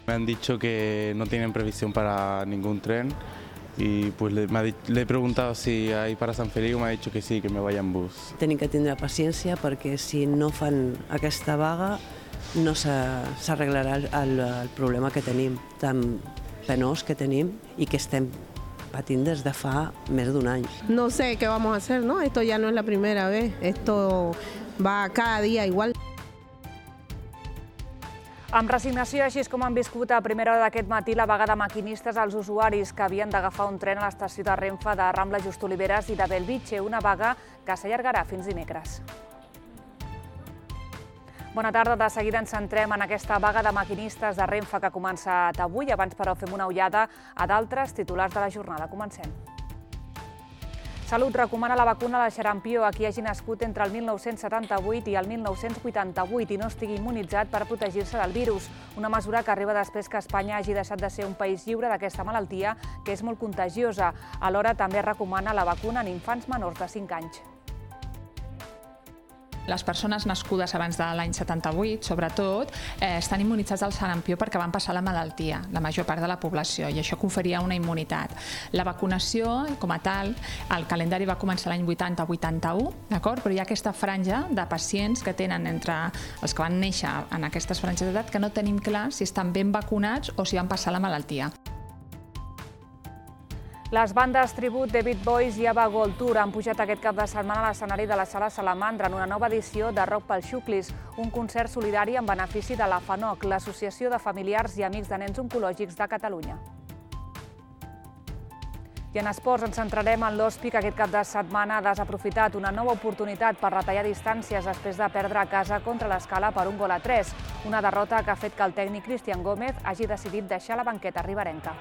Me han dicho que no tienen previsión para ningún tren y pues le he preguntado si hay para Sant Feliu, me ha dicho que sí, que me vaya en bus. Tenim que tindre paciència perquè si no fan aquesta vaga no s'arreglarà el problema que tenim, tan penós que tenim i que estem patint des de fa més d'un any. No sé qué vamos a hacer, ¿no? Esto ya no es la primera vez, esto va cada día igual. Amb resignació, així és com han viscut a primera hora d'aquest matí la vaga de maquinistes als usuaris que havien d'agafar un tren a l'estació de Renfe de Rambla Just Oliveres i de Bellvitge, una vaga que s'allargarà fins dimecres. Bona tarda, de seguida ens centrem en aquesta vaga de maquinistes de Renfe que ha començat avui. Abans, però, fem una ullada a d'altres titulars de la jornada. Comencem. Salut recomana la vacuna de la xarampió a qui hagi nascut entre el 1978 i el 1988 i no estigui immunitzat per protegir-se del virus. Una mesura que arriba després que Espanya hagi deixat de ser un país lliure d'aquesta malaltia, que és molt contagiosa. Alhora, també recomana la vacuna en infants menors de 5 anys. Les persones nascudes abans de l'any 78, sobretot, estan immunitzats al sarampió perquè van passar la malaltia, la major part de la població, i això conferia una immunitat. La vacunació, com a tal, el calendari va començar l'any 80-81, d'acord? Però hi ha aquesta franja de pacients que tenen entre els que van néixer en aquestes franges d'edat que no tenim clar si estan ben vacunats o si van passar la malaltia. Les bandes tribut David Boys i Ava Gold Tour han pujat aquest cap de setmana a l'escenari de la Sala Salamandra en una nova edició de Rock pel Xuclis, un concert solidari en benefici de la FANOC, l'Associació de Familiars i Amics de Nens Oncològics de Catalunya. I en esports ens centrarem en l'Ospi, que aquest cap de setmana ha desaprofitat una nova oportunitat per retallar distàncies després de perdre a casa contra l'Escala per 1-3, una derrota que ha fet que el tècnic Cristian Gómez hagi decidit deixar la banqueta riberenca.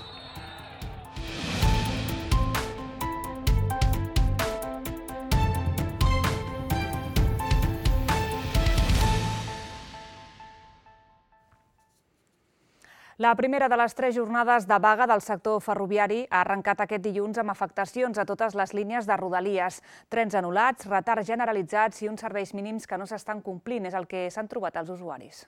La primera de les 3 jornades de vaga del sector ferroviari ha arrencat aquest dilluns amb afectacions a totes les línies de Rodalies. Trens anul·lats, retards generalitzats i uns serveis mínims que no s'estan complint, és el que s'han trobat els usuaris.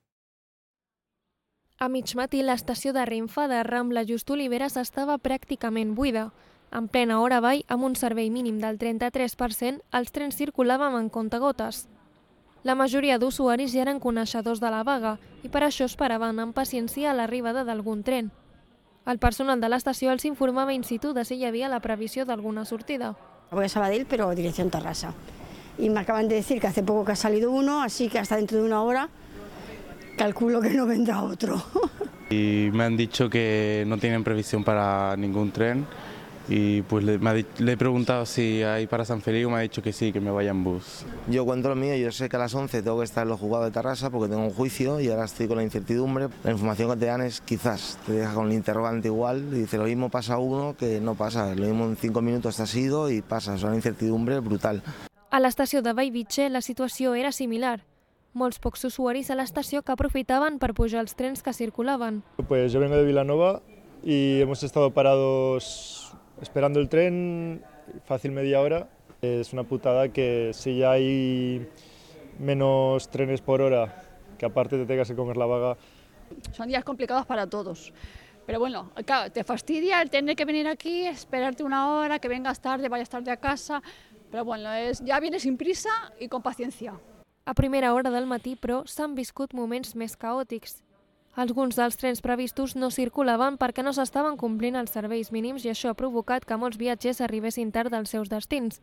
A mig matí, l'estació de Renfe de Rambla Just Oliveres estava pràcticament buida. En plena hora vall, amb un servei mínim del 33%, els trens circulaven en comptagotes. La majoria d'usuaris ja eren coneixedors de la vaga i per això esperaven amb paciència l'arribada d'algun tren. El personal de l'estació els informava in situ de si hi havia la previsió d'alguna sortida. Voy a Sabadell, pero dirección Tarrasa. Y me acaban de decir que hace poco que ha salido uno, así que hasta dentro de una hora calculo que no vendrá otro. Y me han dicho que no tienen previsión para ningún tren y pues le he preguntado si hay para Sant Feliu, me ha dicho que sí, que me vaya en bus. Yo cuento lo mío, yo sé que a las 11 tengo que estar en los juzgados de Tarrasa porque tengo un juicio y ahora estoy con la incertidumbre. La información que te dan es quizás, te deja con el interrogante igual y dice lo mismo pasa uno que no pasa, lo mismo en 5 minutos te has ido y pasa, es una incertidumbre brutal. A l'estació de Bellvitge la situació era similar. Molts pocs usuaris a l'estació que aprofitaven per pujar els trens que circulaven. Pues yo vengo de Vilanova y hemos estado parados esperando el tren, fácil media hora. Es una putada que si ya hay menos trenes por hora, que aparte te tengas que comer la vaga. Son días complicados para todos, pero bueno, claro, te fastidia el tener que venir aquí, esperarte una hora, que vengas tarde, vayas tarde a casa, pero bueno, ya vienes sin prisa y con paciencia. A primera hora del matí, però, s'han viscut moments més caòtics. Alguns dels trens previstos no circulaven perquè no s'estaven complint els serveis mínims i això ha provocat que molts viatgers arribessin tard als seus destins.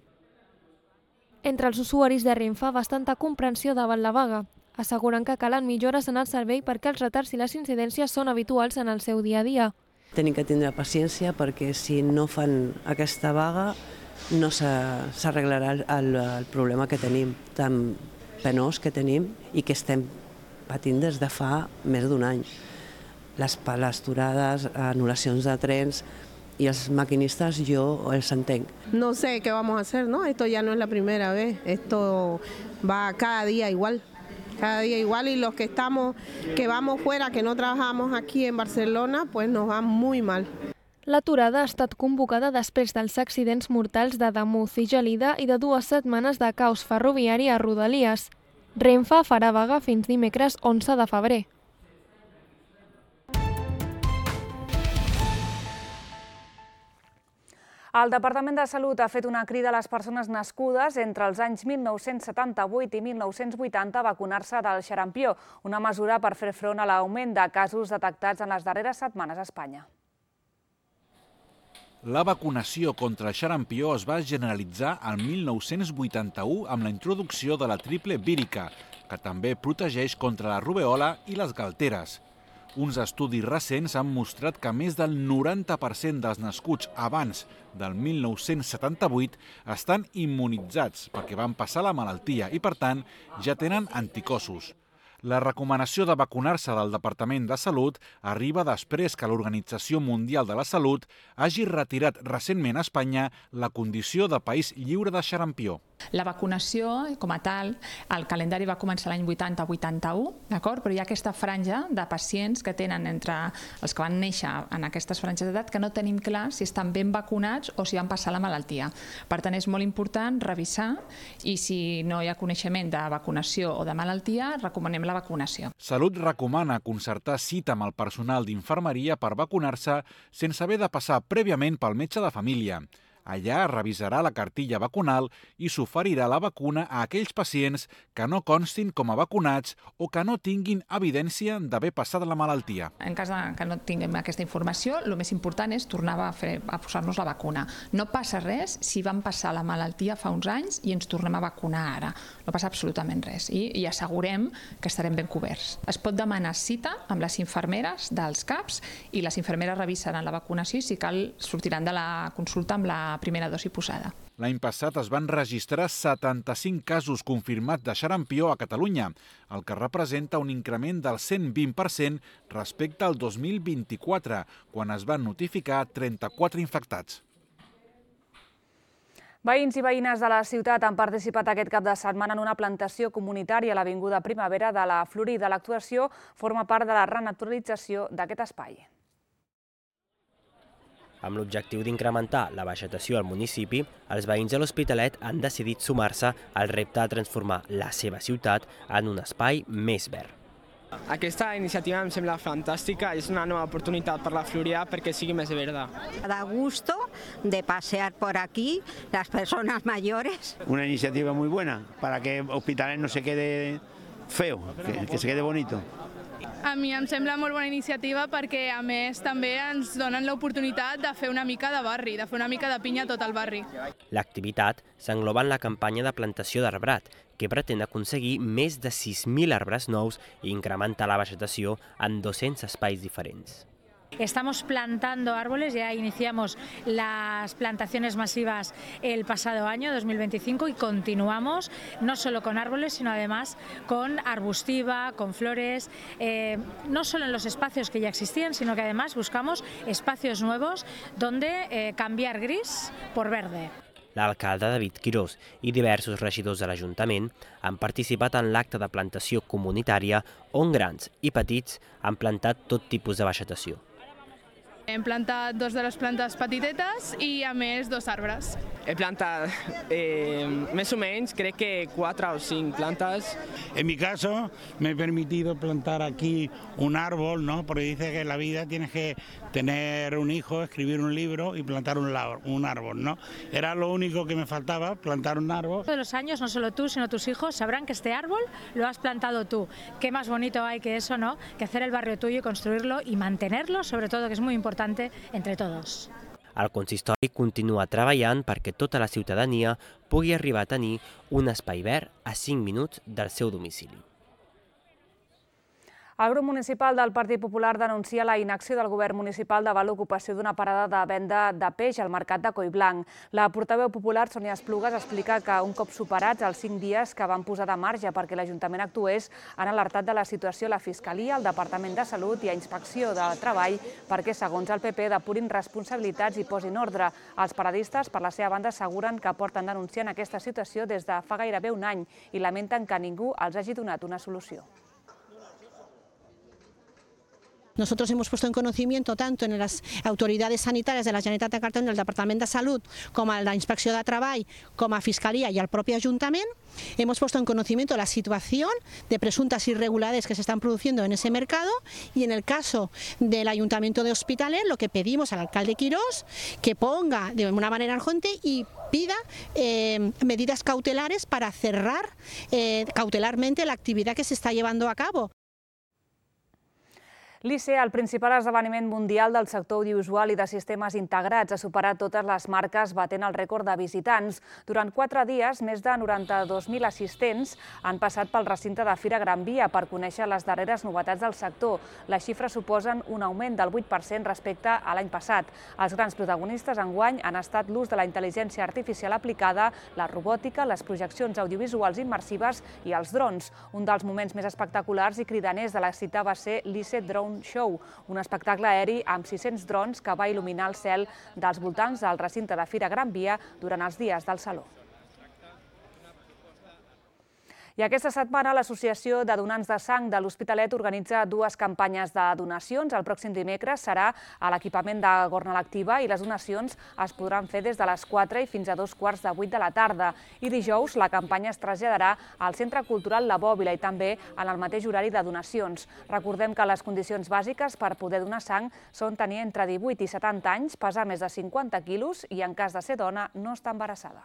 Entre els usuaris de Renfe, bastanta comprensió davant la vaga. Asseguren que calen millores en el servei perquè els retards i les incidències són habituals en el seu dia a dia. Tenim que tindre paciència perquè si no fan aquesta vaga no s'arreglarà el problema que tenim, tan penós que tenim i que estem patint des de fa més d'un any. Les aturades, anul·lacions de trens i els maquinistes jo els entenc. No sé qué vamos a hacer, ¿no? Esto ya no es la primera vez, esto va cada día igual. Cada día igual y los que vamos fuera, que no trabajamos aquí en Barcelona, pues nos va muy mal. L'aturada ha estat convocada després dels accidents mortals de Damús i Gelida i de 2 setmanes de caos ferroviari a Rodalies. Renfe farà vaga fins dimecres 11 de febrer. El Departament de Salut ha fet una crida a les persones nascudes entre els anys 1978 i 1980 a vacunar-se del xarampió, una mesura per fer front a l'augment de casos detectats en les darreres setmanes a Espanya. La vacunació contra el xarampió es va generalitzar el 1981 amb la introducció de la triple vírica, que també protegeix contra la rubeola i les galteres. Uns estudis recents han mostrat que més del 90% dels nascuts abans del 1978 estan immunitzats perquè van passar la malaltia i, per tant, ja tenen anticossos. La recomanació de vacunar-se del Departament de Salut arriba després que l'Organització Mundial de la Salut hagi retirat recentment a Espanya la condició de país lliure de xarampió. La vacunació, com a tal, el calendari va començar l'any 80-81, d'acord? Però hi ha aquesta franja de pacients que tenen entre els que van néixer en aquestes franges d'edat que no tenim clar si estan ben vacunats o si van passar la malaltia. Per tant, és molt important revisar i si no hi ha coneixement de vacunació o de malaltia, recomanem la vacunació. Salut recomana concertar cita amb el personal d'infermeria per vacunar-se sense haver de passar prèviament pel metge de família. Allà revisarà la cartilla vacunal i s'oferirà la vacuna a aquells pacients que no constin com a vacunats o que no tinguin evidència d'haver passat la malaltia. En cas que no tinguem aquesta informació, el més important és tornar a posar-nos la vacuna. No passa res si vam passar la malaltia fa uns anys i ens tornem a vacunar ara. No passa absolutament res i assegurem que estarem ben coberts. Es pot demanar cita amb les infermeres dels CAPs i les infermeres revisaran la vacunació i si cal sortiran de la consulta amb la primera dosi posada. L'any passat es van registrar 75 casos confirmats de xarampió a Catalunya, el que representa un increment del 120% respecte al 2024, quan es van notificar 34 infectats. Veïns i veïnes de la ciutat han participat aquest cap de setmana en una plantació comunitària a l'Avinguda Primavera de la Florida. L'actuació forma part de la renaturalització d'aquest espai. Amb l'objectiu d'incrementar la vegetació al municipi, els veïns de l'Hospitalet han decidit sumar-se al repte de transformar la seva ciutat en un espai més verd. Aquesta iniciativa em sembla fantàstica, és una nova oportunitat per la Florida perquè sigui més verda. Da gusto de pasear por aquí las personas mayores. Una iniciativa muy buena para que Hospitalet no se quede feo, que se quede bonito. A mi em sembla molt bona iniciativa perquè, a més, també ens donen l'oportunitat de fer una mica de barri, de fer una mica de pinya a tot el barri. L'activitat s'engloba en la campanya de plantació d'arbrat, que pretén aconseguir més de 6.000 arbres nous i incrementar la vegetació en 200 espais diferents. Estamos plantando árboles, ya iniciamos las plantaciones masivas el pasado año, 2025, y continuamos no solo con árboles, sino además con arbustiva, con flores, no solo en los espacios que ya existían, sino que además buscamos espacios nuevos donde cambiar gris por verde. L'alcalde David Quirós i diversos regidors de l'Ajuntament han participat en l'acte de plantació comunitària on grans i petits han plantat tot tipus de vegetació. Hem plantat 2 de les plantes petitetes i, a més, 2 arbres. He plantat més o menys, crec que 4 o 5 plantas. En mi caso, me he permitido plantar aquí un árbol, ¿no? Porque dice que en la vida tienes que tener un hijo, escribir un libro y plantar un árbol, ¿no? Era lo único que me faltaba, plantar un árbol. Todos los años, no solo tú, sino tus hijos sabrán que este árbol lo has plantado tú. Qué más bonito hay que eso, ¿no? Que hacer el barrio tuyo y construirlo y mantenerlo, sobre todo, que es muy importante entre todos. El consistori continua treballant perquè tota la ciutadania pugui arribar a tenir un espai verd a 5 minuts del seu domicili. El grup municipal del Partit Popular denuncia la inacció del govern municipal davant l'ocupació d'una parada de venda de peix al mercat de Collblanc. La portaveu popular, Sònia Esplugues, explica que un cop superats els 5 dies que van posar de marge perquè l'Ajuntament actués, han alertat de la situació a la Fiscalia, al Departament de Salut i a Inspecció de Treball perquè, segons el PP, depurin responsabilitats i posin ordre. Els paradistes, per la seva banda, asseguren que porten denunciant aquesta situació des de fa gairebé un any i lamenten que ningú els hagi donat una solució. Nosotros hemos puesto en conocimiento tanto en las autoridades sanitarias de la Generalitat de Catalunya, el Departament de Salut, com a la Inspecció de Treball, com a Fiscalía y al propio Ayuntamiento, hemos puesto en conocimiento la situación de presuntas irregularidades que se están produciendo en ese mercado, y en el caso del Ayuntamiento de Hospitalet lo que pedimos al alcalde Quirós que ponga de una manera urgente y pida medidas cautelares para cerrar cautelarmente la actividad que se está llevando a cabo. L'ICE, el principal esdeveniment mundial del sector audiovisual i de sistemes integrats, ha superat totes les marques batent el rècord de visitants. Durant 4 dies, més de 92.000 assistents han passat pel recinte de Fira Gran Via per conèixer les darreres novetats del sector. Les xifres suposen un augment del 8% respecte a l'any passat. Els grans protagonistes enguany han estat l'ús de la intel·ligència artificial aplicada, la robòtica, les projeccions audiovisuals immersives i els drons. Un dels moments més espectaculars i cridaners de la cita va ser l'ICE Drone Show, un espectacle aeri amb 600 drons que va il·luminar el cel dels voltants del recinte de Fira Gran Via durant els dies del Saló. I aquesta setmana l'Associació de Donants de Sang de l'Hospitalet organitza 2 campanyes de donacions. El pròxim dimecres serà a l'equipament de Gornal Activa i les donacions es podran fer des de les 4 i fins a 2:15 de la tarda. I dijous la campanya es traslladarà al Centre Cultural La Bòbila i també en el mateix horari de donacions. Recordem que les condicions bàsiques per poder donar sang són tenir entre 18 i 70 anys, pesar més de 50 quilos i, en cas de ser dona, no estar embarassada.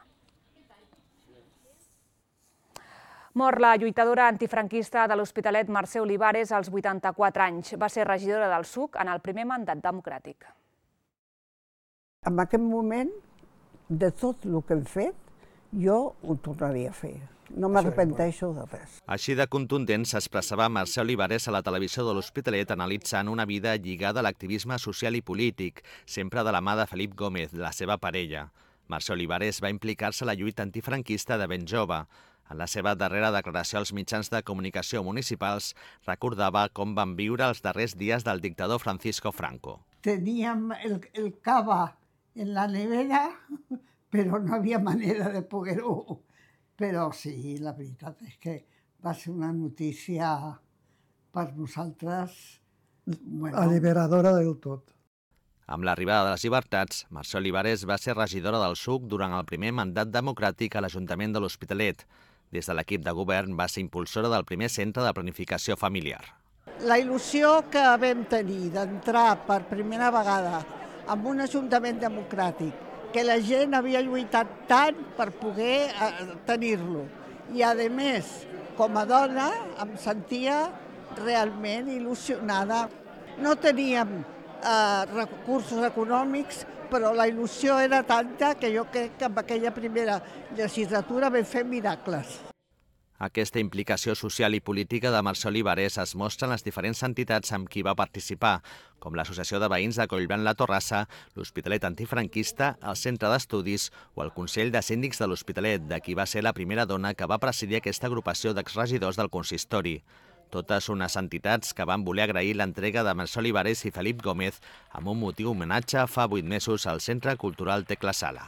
Mor la lluitadora antifranquista de l'Hospitalet Mercè Olivares als 84 anys. Va ser regidora del SUC en el primer mandat democràtic. En aquest moment, de tot el que hem fet, jo ho tornaria a fer. No m'arrepenteixo de res. Així de contundent s'expressava Mercè Olivares a la televisió de l'Hospitalet analitzant una vida lligada a l'activisme social i polític, sempre de la mà de Felip Gómez, la seva parella. Mercè Olivares va implicar-se a la lluita antifranquista de ben jove. En la seva darrera declaració als mitjans de comunicació municipals, recordava com van viure els darrers dies del dictador Francisco Franco. Teníem el cava en la nevera, però no havia manera de poder-ho. Però sí, la veritat és que va ser una notícia per nosaltres alliberadora del tot. Amb l'arribada de les llibertats, Mercè Olivares va ser regidora del SUC durant el primer mandat democràtic a l'Ajuntament de l'Hospitalet. Des de l'equip de govern va ser impulsora del primer centre de planificació familiar. La il·lusió que vam tenir d'entrar per primera vegada en un ajuntament democràtic, que la gent havia lluitat tant per poder tenir-lo. I, a més, com a dona, em sentia realment il·lusionada. No teníem recursos econòmics, però la il·lusió era tanta que jo crec que en aquella primera legislatura vam fer miracles. Aquesta implicació social i política de Mercè Olivares es mostra en les diferents entitats amb qui va participar, com l'Associació de Veïns de Collblanc-La Torrassa, l'Hospitalet Antifranquista, el Centre d'Estudis o el Consell de Síndics de l'Hospitalet, de qui va ser la primera dona que va presidir aquesta agrupació d'exregidors del consistori. Totes unes entitats que van voler agrair l'entrega de Mercè Olivares i Felip Gómez amb un motiu homenatge fa 8 mesos al Centre Cultural Tecla Sala.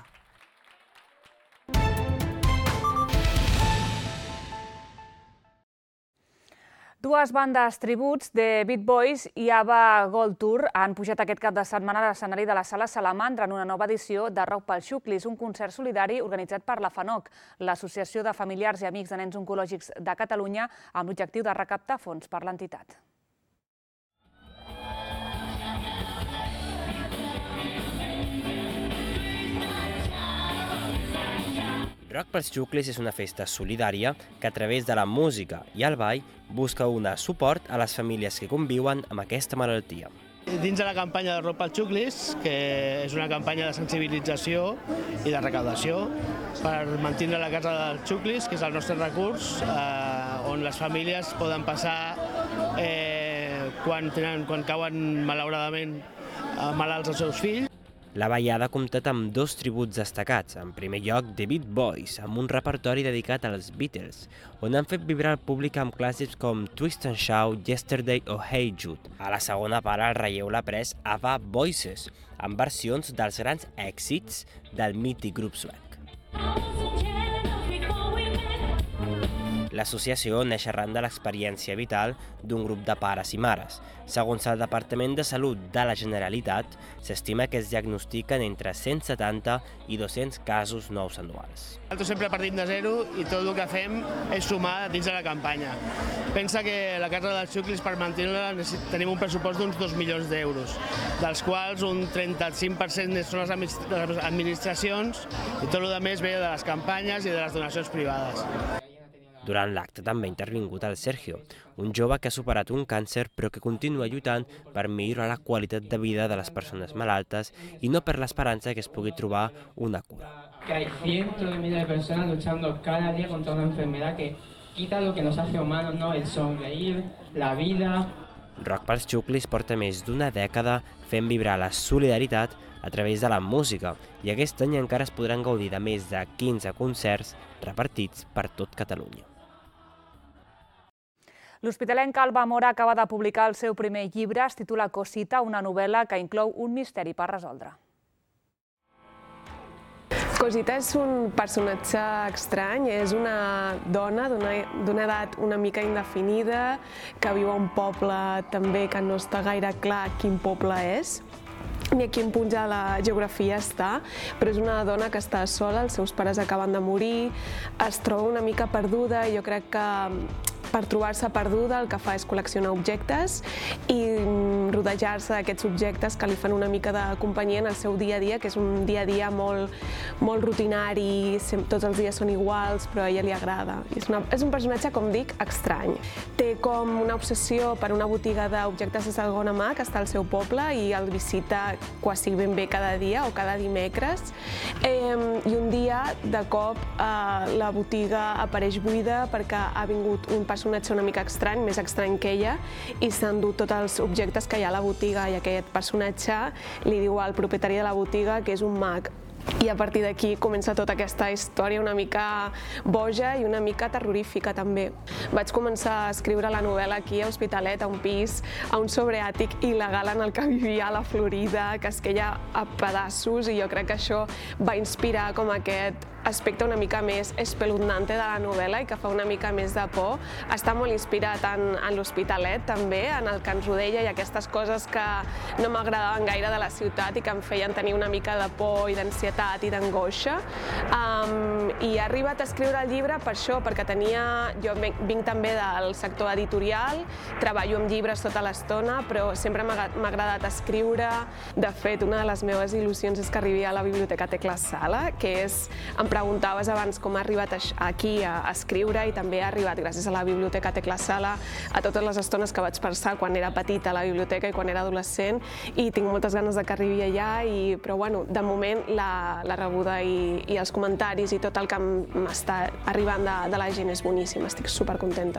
Dues bandes tributs de Beat Boys i ABBA Gold Tour han pujat aquest cap de setmana a l'escenari de la Sala Salamandra en una nova edició de Rock pels Xuclis, un concert solidari organitzat per la FANOC, l'Associació de Familiars i Amics de Nens Oncològics de Catalunya, amb l'objectiu de recaptar fons per l'entitat. Rock pels Xuclis és una festa solidària que a través de la música i el ball busca donar suport a les famílies que conviuen amb aquesta malaltia. Dins de la campanya de Rock pels Xuclis, que és una campanya de sensibilització i de recaudació per mantenir la casa dels xuclis, que és el nostre recurs, on les famílies poden passar quan cauen malauradament malalts els seus fills. La ballada ha comptat amb 2 tributs destacats. En primer lloc, The Beat Boys, amb un repertori dedicat als Beatles, on han fet vibrar el públic amb clàssics com Twist and Shout, Yesterday o Hey Jude. A la segona part, el relleu l'ha pres ABBA Voices, amb versions dels grans èxits del mític grup suec. L'associació neix arran de l'experiència vital d'un grup de pares i mares. Segons el Departament de Salut de la Generalitat, s'estima que es diagnostiquen entre 170 i 200 casos nous anuals. Nosaltres sempre partim de zero i tot el que fem és sumar dins de la campanya. Pensa que la Casa dels Xuclis, per mantenir-la, tenim un pressupost d'uns 2 milions d'euros, dels quals un 35% són les administracions i tot el que més ve de les campanyes i de les donacions privades. Durant l'acte també ha intervingut el Sergio, un jove que ha superat un càncer però que continua lluitant per millorar la qualitat de vida de les persones malaltes i no per l'esperança que es pugui trobar una cura. Que hay cientos de miles de personas luchando cada día contra una enfermedad que quita lo que nos hace humanos, ¿no? El sonreír, la vida. Rock pels Xuclis porta més d'una dècada fent vibrar la solidaritat a través de la música i aquest any encara es podran gaudir de més de 15 concerts repartits per tot Catalunya. L'hospitalenca Alba Mora acaba de publicar el seu primer llibre, es titula Cosita, una novel·la que inclou un misteri per resoldre. Cosita és un personatge estrany, és una dona d'una edat una mica indefinida, que viu a un poble també que no està gaire clar quin poble és, ni a quin punt de la geografia està, però és una dona que està sola, els seus pares acaben de morir, es troba una mica perduda i jo crec que per trobar-se perduda el que fa és col·leccionar objectes i rodejar-se d'aquests objectes que li fan una mica de companyia en el seu dia a dia, que és un dia a dia molt rutinari, tots els dies són iguals, però a ella li agrada. És un personatge, com dic, estrany. Té com una obsessió per una botiga d'objectes de segona mà que està al seu poble i el visita quasi ben bé cada dia o cada dimecres. I un dia, de cop, la botiga apareix buida perquè ha vingut un personatge una mica estrany, més estrany que ella, i s'han dut tots els objectes que hi ha a la botiga i aquest personatge li diu al propietari de la botiga que és un mag. I a partir d'aquí comença tota aquesta història una mica boja i una mica terrorífica també. Vaig començar a escriure la novel·la aquí a Hospitalet, a un pis, a un sobreàtic il·legal en el que vivia a la Florida, que es queia a pedaços, i jo crec que això va inspirar com aquest aspecte una mica més espeluznante de la novel·la i que fa una mica més de por. Està molt inspirat en l'Hospitalet també, en el que ens rodella i aquestes coses que no m'agradaven gaire de la ciutat i que em feien tenir una mica de por i d'ansietat i d'angoixa. I he arribat a escriure el llibre per això, perquè jo vinc també del sector editorial, treballo amb llibres tota l'estona, però sempre m'ha agradat escriure. De fet, una de les meves il·lusions és que arribi a la Biblioteca Tecla Sala, que és... Em preguntaves abans com ha arribat aquí a escriure i també ha arribat gràcies a la Biblioteca Tecla Sala, a totes les estones que vaig passar quan era petita a la biblioteca i quan era adolescent, i tinc moltes ganes de que arribi allà, però bueno, de moment la rebuda i els comentaris i tot el que m'està arribant de la gent és boníssim, estic supercontenta.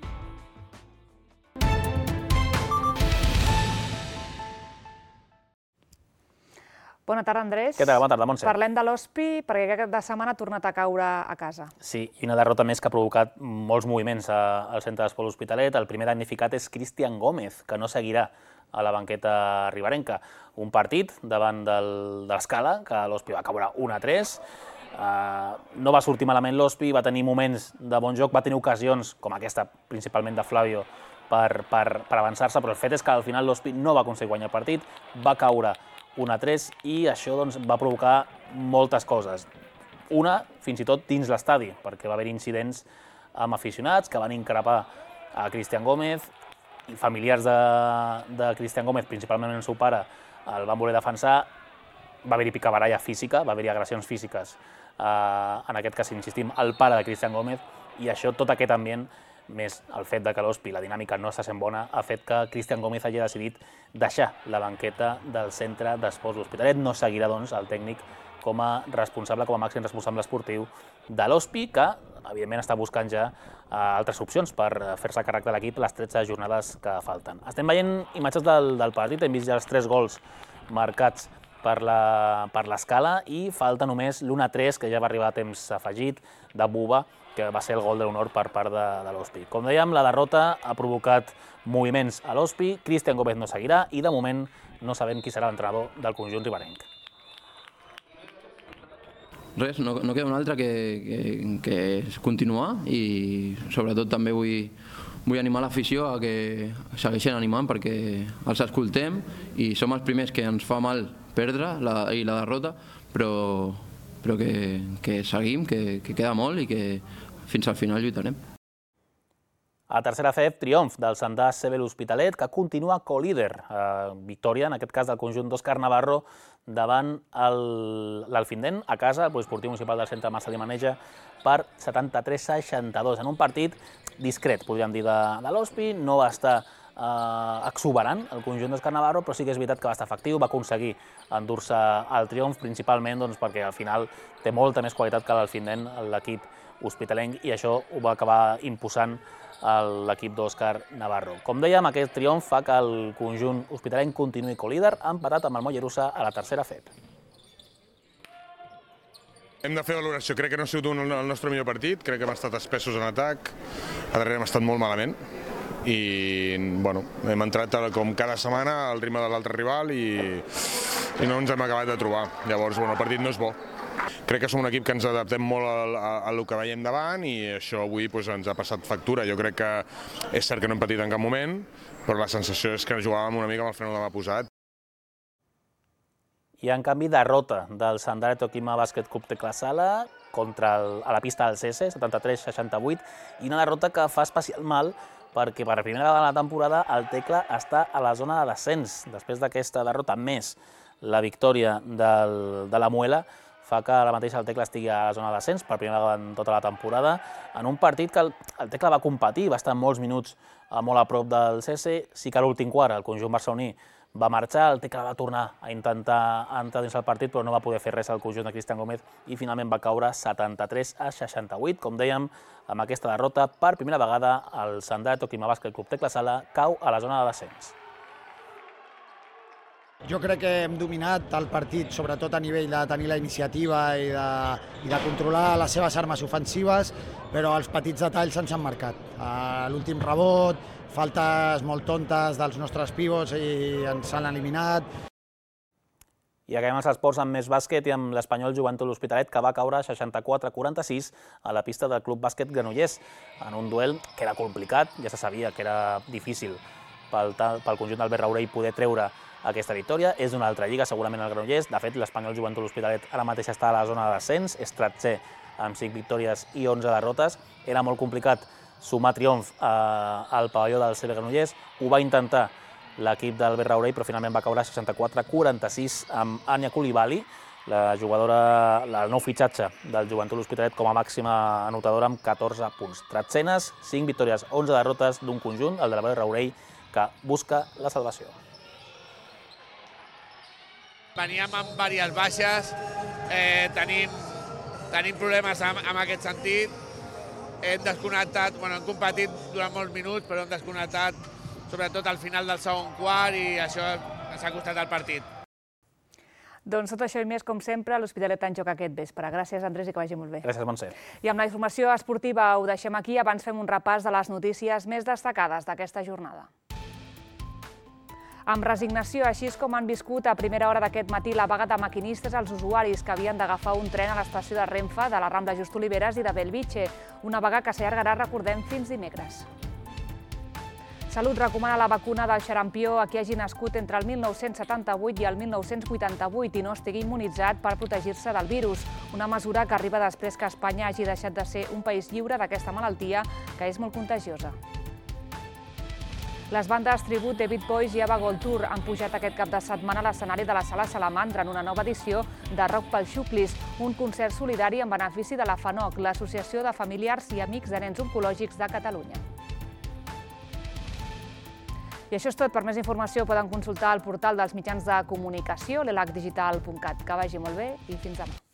Bona tarda, Andrés. Què tal? Bona tarda, Montse. Parlem de l'Hospi, perquè aquest cap de setmana ha tornat a caure a casa. Sí, i una derrota més que ha provocat molts moviments al centre d'Esport Hospitalet. El primer damnificat és Cristian Gómez, que no seguirà a la banqueta riberenca. Un partit davant de l'Escala, que l'Hospi va caure 1-3. No va sortir malament l'Hospi, va tenir moments de bon joc, va tenir ocasions, com aquesta, principalment de Flavio, per avançar-se, però el fet és que al final l'Hospi no va aconseguir guanyar el partit, va caure 1-3 i això va provocar moltes coses. Una, fins i tot dins l'estadi, perquè va haver incidents amb aficionats que van increpar a Cristian Gómez i familiars de Cristian Gómez, principalment el seu pare, el van voler defensar. Va haver-hi picabaralla física, va haver-hi agressions físiques, en aquest cas, insistim, al pare de Cristian Gómez, i això, tot aquest ambient, més el fet que l'Hospi, la dinàmica no està sent bona, ha fet que Cristian Gómez hagi decidit deixar la banqueta del centre d'Esports Hospitalet. No seguirà, doncs, el tècnic com a responsable, com a màxim responsable esportiu de l'Hospi, que, evidentment, està buscant ja altres opcions per fer-se càrrec de l'equip les 13 jornades que falten. Estem veient imatges del partit, hem vist ja els 3 gols marcats per l'Escala i falta només l'1-3, que ja va arribar a temps afegit, de Buba, que va ser el gol de l'honor per part de l'Hospi. Com dèiem, la derrota ha provocat moviments a l'Hospi, Cristian Gómez no seguirà i de moment no sabem qui serà l'entrenador del conjunt riberenc. res, no queda una altra que continuar i sobretot també vull animar l'afició a que segueixin animant perquè els escoltem i som els primers que ens fa mal perdre i la derrota, però que seguim, que queda molt i que fins al final lluitarem. A tercera FEB, triomf del Sandàs CB l'Hospitalet, que continua co-líder. Victòria, en aquest cas del conjunt d'Òscar Navarro, davant l'Alfindent, a casa, el Poliesportiu Municipal del Centre Marcelí Maneja, per 73-62. En un partit discret, podríem dir, de l'Hospi. No va estar exuberant el conjunt d'Òscar Navarro, però sí que és veritat que va estar efectiu, va aconseguir endur-se el triomf, principalment perquè al final té molta més qualitat que l'Alfindent, l'equip hospitalenc, i això ho va acabar imposant l'equip d'Òscar Navarro. Com dèiem, aquest triomf fa que el conjunt hospitalenc continuï co-líder, empatat amb el Mollerussa a la tercera FEB. Hem de fer valoració. Crec que no ha sigut el nostre millor partit, crec que hem estat espessos en atac, a darrere hem estat molt malament i hem entrat com cada setmana al ritme de l'altre rival i no ens hem acabat de trobar. Llavors, el partit no és bo. Crec que som un equip que ens adaptem molt al que veiem davant i això avui ens ha passat factura. Jo crec que és cert que no hem patit en cap moment, però la sensació és que jugàvem una mica amb el freno de mà posat. I en canvi, derrota del Sandare Tokima Bàsquet Club Tecla Sala a la pista del CS, 73-68, i una derrota que fa especial mal perquè per primera vegada a la temporada el Tecla està a la zona de descens. Després d'aquesta derrota, més la victòria de la Muela, fa que ara mateix el Tecla estigui a la zona de descens per primera vegada en tota la temporada, en un partit que el Tecla va competir, va estar molts minuts molt a prop del CS, sí que a l'últim quart el conjunt barceloní va marxar, el Tecla va tornar a intentar entrar dins el partit, però no va poder fer res al conjunt de Cristian Gómez i finalment va caure 73-68. Com dèiem, amb aquesta derrota, per primera vegada el Sandare Tokima Bàsquet Club Tecla Sala cau a la zona de descens. Jo crec que hem dominat el partit, sobretot a nivell de tenir la iniciativa i de controlar les seves armes ofensives, però els petits detalls ens han marcat. L'últim rebot, faltes molt tontes dels nostres pivots i ens han eliminat. I acabem els esports amb més bàsquet i amb l'Espanyol Joventut l'Hospitalet, que va caure 64-46 a la pista del Club Bàsquet Granollers, en un duel que era complicat, ja se sabia que era difícil pel conjunt d'Albert Raurell poder treure aquesta victòria. És d'una altra lliga, segurament el Granollers. De fet, l'Espanyol Joventut l'Hospitalet ara mateix està a la zona de descens, és 13è amb 5 victòries i 11 derrotes. Era molt complicat sumar triomf al pavelló del CB Granollers. Ho va intentar l'equip d'Albert Raurell, però finalment va caure 64-46 amb Anya Coulibaly, la jugadora, el nou fitxatge del Joventut l'Hospitalet com a màxima anotadora amb 14 punts. 13enes, 5 victòries, 11 derrotes d'un conjunt, el de l'Albert Raurell, que busca la salvació. Veníem amb diverses baixes, tenim problemes en aquest sentit. Hem desconnectat, hem competit durant molts minuts, però hem desconnectat sobretot al final del segon quart i això ens ha costat el partit. Doncs tot això i més, com sempre, l'Hospitalet en joc aquest vespre. Gràcies, Andrés, i que vagi molt bé. Gràcies, Montse. I amb la informació esportiva ho deixem aquí. Abans fem un repàs de les notícies més destacades d'aquesta jornada. Amb resignació, així és com han viscut a primera hora d'aquest matí la vaga de maquinistes als usuaris que havien d'agafar un tren a l'estació de Renfe de la Rambla Just Oliveres i de Bellvitge, una vaga que s'allargarà, recordem, fins dimecres. Salut recomana la vacuna del xarampió a qui hagi nascut entre el 1978 i el 1988 i no estigui immunitzat per protegir-se del virus, una mesura que arriba després que Espanya hagi deixat de ser un país lliure d'aquesta malaltia que és molt contagiosa. Les bandes tribut David Boys i Ava Gold Tour han pujat aquest cap de setmana a l'escenari de la Sala Salamandra en una nova edició de Rock pel Xuclis, un concert solidari en benefici de la FANOC, l'Associació de Familiars i Amics de Nens Oncològics de Catalunya. I això és tot. Per més informació poden consultar el portal dels mitjans de comunicació, l'elacdigital.cat. Que vagi molt bé i fins demà.